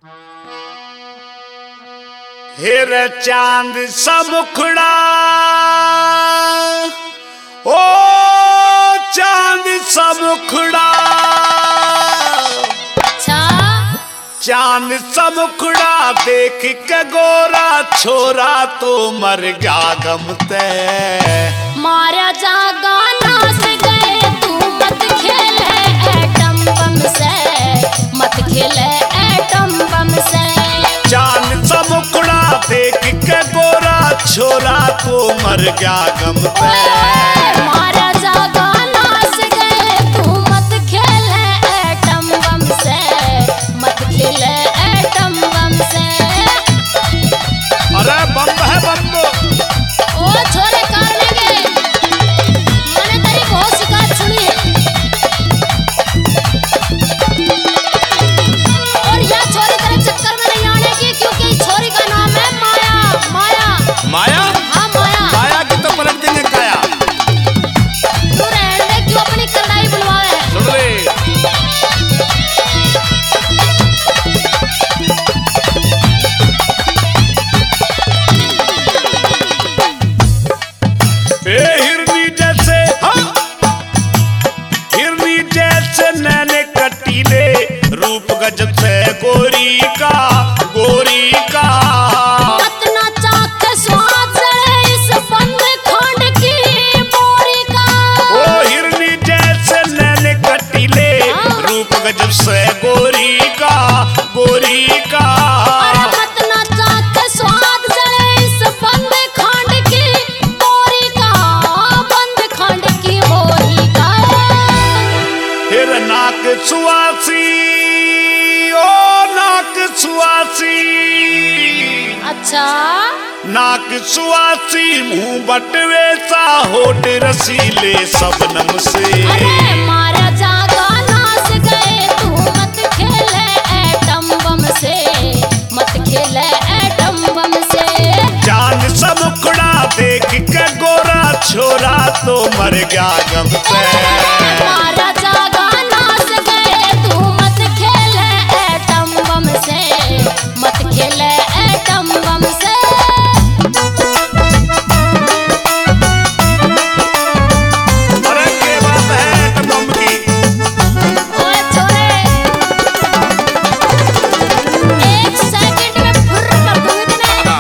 हिर चांद सा मुखड़ा, ओ चांद सा मुखड़ा, अच्छा चांद सा मुखड़ा देख के गोरा छोरा तो मर गया गमते। मारा जागा नास गए तू मत खेले एटम बम से, मत खेले एटम बम से। चांद सा मुखड़ा देख के गोरा छोरा तो मर गया गमते। मारा जागा नास गए तू मत खेले एटम बम से, मत खेले एटम बम से। अरे बम है बम। ओ छोरे करने के मैंने तेरी बहुत शिकायत सुनी है। और यह छोरी तेरे चक्कर में नहीं आने की, क्योंकि इस छोरी का नाम है माया। माया माया? हाँ माया। माया की तो पलट देंगे काया। तू रहने दे, क्यों अपनी कड़ाई बुलवावे। सुन ले। हिरनी जैसे, हाँ हिरनी जैसे नैने कटीले रूप गजब से गोरी का, गोरी का। कितना चाक स्वाद चढ़े इस बंद खंड की बोरी का। ओ हिरनी जैसे नैने कटीले रूप गजब से गोरी का, गोरी का। अरे कितना चाक स्वाद चढ़े इस बंद खंड की बोरी का, बंद खंड की बोरी का। फिर नाक सुआसी, ओ नाक सुआसी, अच्छा नाक सुआसी मुंह बटवे सा होठ रसीले सबनम से। अरे मारा जागा नास गए तू मत खेले एटम बम से, मत खेले एटम बम से। चांद सा मुखड़ा देख के गोरा छोरा तो मर गया गम से। मारा जागा नास गए तू मत खेले एटम बम से, मत खेले एटम बम से। अरे के बात है एटम बम की। ओए छोरे, एक सेकंड में फुर्र कर दूंगी तेरे।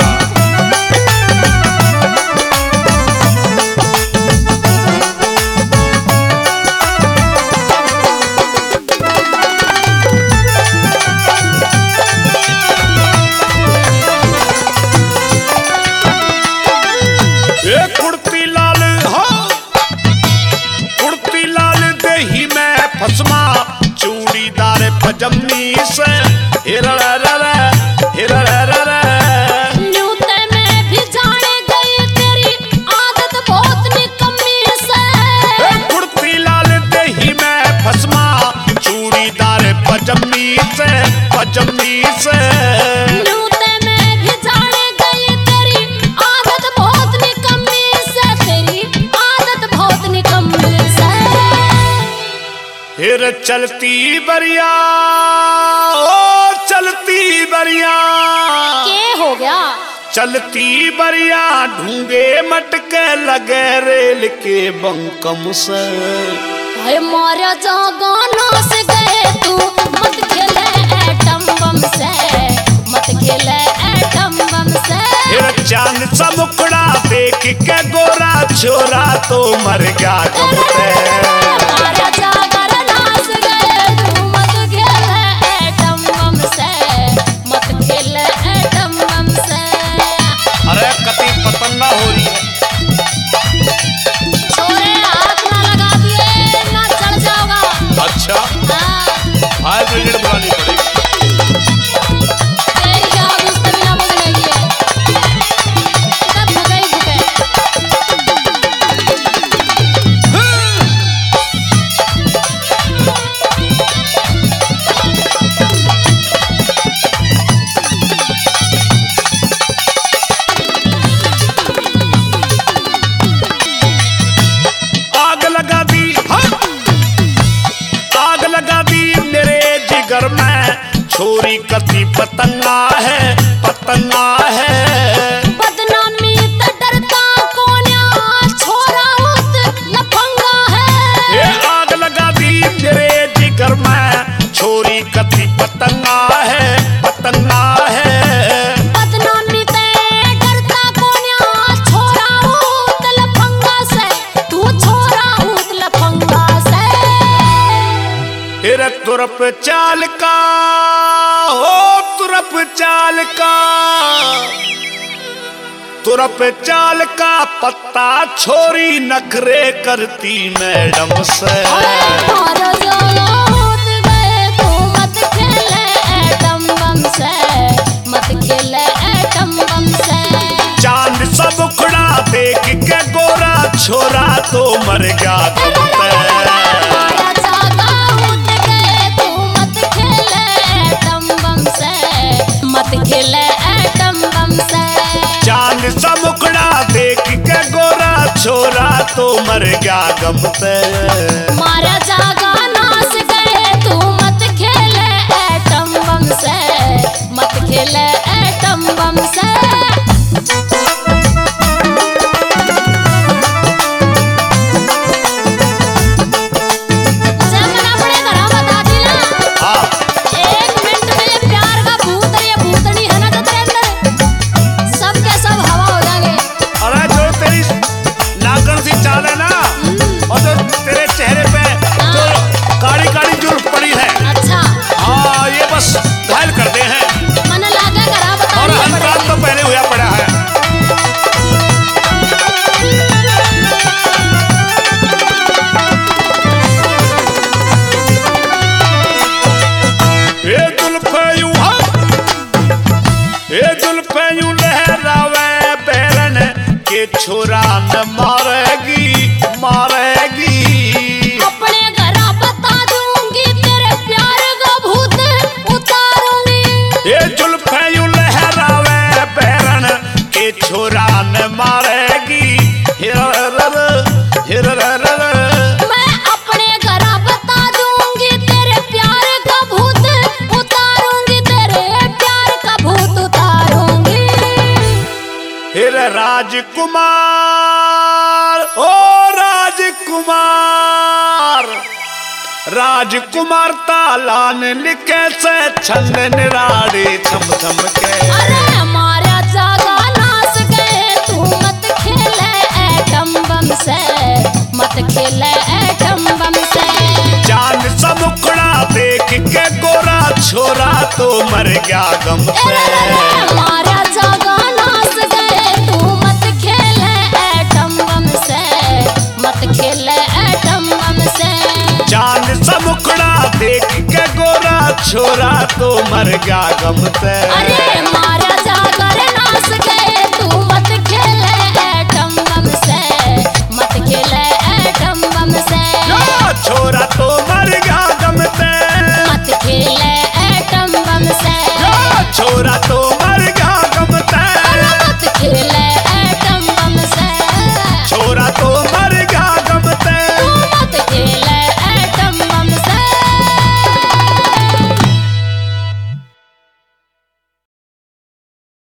एक कुर्ती लाल, हाँ कुर्ती लाल दही में फसमा चूड़ीदार पजम्मी से। न्यूते में भी जाने गई तेरी आदत बहुत निकम्मी से। कुर्ती लाल दही में फसमा चूड़ीदार पजम्मी से, पजम्मी से। न्यूते में भी जाने गई तेरी आदत बहुत निकम्मी से, तेरी आदत बहुत निकम्मी से। फिर चलती बरिया, ओ चलती बरिया, के हो गया। चलती बरिया ढूंगे मटके लगे रेल के बंकम से। अरे मारा जागा नास गए तू मत खेले एटम बम से, मत खेले एटम बम से। फिर चांद सा मुखड़ा देख के गोरा छोरा तो मर गया गम से। मारा जागा नास गए तू मत खेले एटम बम से, मत खेले एटम बम से। अरे कति पतंगा हो रही है। छोरे हाथ ना लगा दिए ना चढ़ जाओगा। अच्छा हाँ, फायर ब्रिगेड बुलानी पड़ेगी। तेरी क्या आवाज़ तभी ना बदलेगी है। तब भगाई भुके। छोरी कति पतंगा है, पतंगा है। बदनामी त डरता कोन्या, छोरा उत लफंगा है। ये आग लगा दी मेरे जिगर में, छोरी कति पतंगा है, पतंगा है। बदनामी ते डरता कोन्या, छोरा उत लफंगा से, तू छोरा उत लफंगा से। फिर तुरप चाल का हो, तुरप चाल का, तुरप चाल का पत्ता छोरी नखरे करती मैडम से। मारा जाला उत गए तू मत खेले एटम बम से, मत खेले एटम बम से। चांद सब उखड़ा देख के गोरा छोरा तो मर गया गम पे। मारा जागा उत गए तू मत खेले एटम बम से, मत खेले एटम बम से। चांद सब उखड़ा देख के गोरा छोरा तो मर गया गम पे। मारा जागा नास गए तू मत खेले एटम बम से, मत खेले एटम बम से। जमना पड़ेगा ना, बता दी ना। हाँ 1 मिनट में ये प्यार का भूत और ये भूतनी है ना जो तेरे अंदर, सब के सब हवा हो जाएंगे। अरे जो तेरी नागन सी चाल है ना, और जो तेरे चेहरे पे जो काली काली जुल्फ पड़ी है, अच्छा हाँ ये बस घायल कर दे हैं। मन लागे करा बता और दी अंतराल तो पहले हुआ पड़ा है। ये जुल्फ यूं ये जुल्फ यूं लहरावे बैरन के छोरा न मारेगी, मारेगी। अपने घर बता दूंगी तेरे प्यार का भूत उतारूंगी। ये जुल्फ यूं लहरावे बैरन के छोरा न मारेगी। हिररर हिररर मैं अपने घर बता दूंगी तेरे प्यार का भूत उतारूंगी, तेरे प्यार का भूत उतारूंगी। हिर राजकुमार, ओ राजकुमार, राजकुमार तालान लिखे से छंद निराड़े छम छम के। अरे हमारा जागा नास गए तू मत खेले एटम बम से, मत खेले एटम बम से। चांद सब उखड़ा देख के गोरा छोरा तो मर गया गम से। हमारा जागा नास गए तू मत खेले एटम बम से, मत खेले एटम बम से। चांद सब उखड़ा देख के गोरा छोरा तो मर गया गम से। अरे मारा जागर नास गए तू मत खेले एटम बम से, मत खेले एटम बम से। छोरा तो